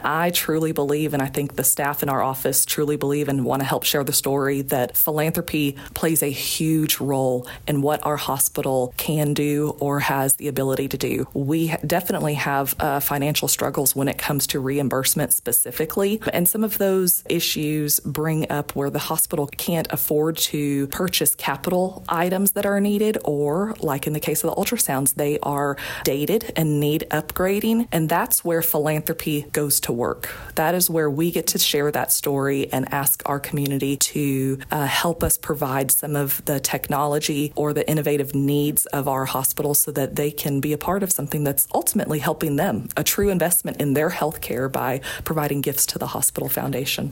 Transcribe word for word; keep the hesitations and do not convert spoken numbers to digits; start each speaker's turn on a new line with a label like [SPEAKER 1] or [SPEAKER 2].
[SPEAKER 1] I truly believe, and I think the staff in our office truly believe and want to help share the story, that philanthropy plays a huge role in what our hospital can do or has the ability to do. We definitely have uh, financial struggles when it comes to reimbursement specifically, and some of those issues bring up where the hospital can't afford to purchase capital items that are needed, or like in the case of the ultrasounds, they are dated and need upgrading, and that's where philanthropy goes to work. That is where we get to share that story and ask our community to uh, help us provide some of the technology or the innovative needs of our hospitals so that they can be a part of something that's ultimately helping them, a true investment in their health care by providing gifts to the hospital foundation.